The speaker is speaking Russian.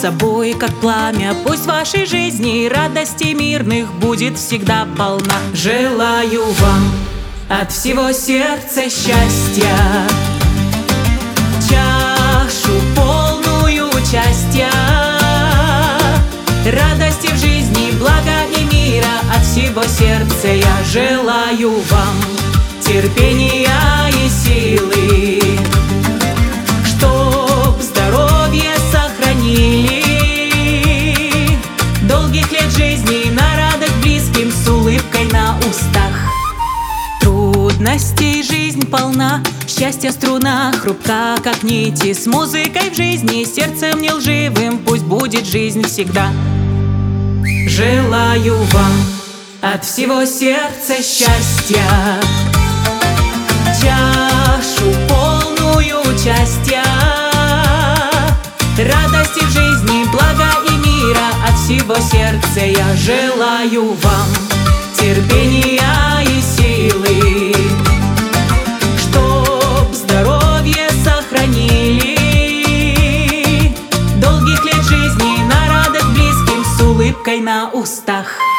собой, как пламя. Пусть в вашей жизни радостей мирных будет всегда полна. Желаю вам от всего сердца счастья, чашу полную участия, радости в жизни, блага и мира. От всего сердца я желаю вам терпения и силы, чтоб здоровье сохранили, долгих лет жизни на радость близким с улыбкой на устах. Трудностей жизнь полна, счастье струна хрупка, как нити. С музыкой в жизни, сердцем не лживым пусть будет жизнь всегда. Желаю вам от всего сердца счастья, чашу полную участия, радости в жизни, блага и мира. От всего сердца я желаю вам терпения и силы, чтоб здоровье сохранили, долгих лет жизни на радость близким с улыбкой на устах.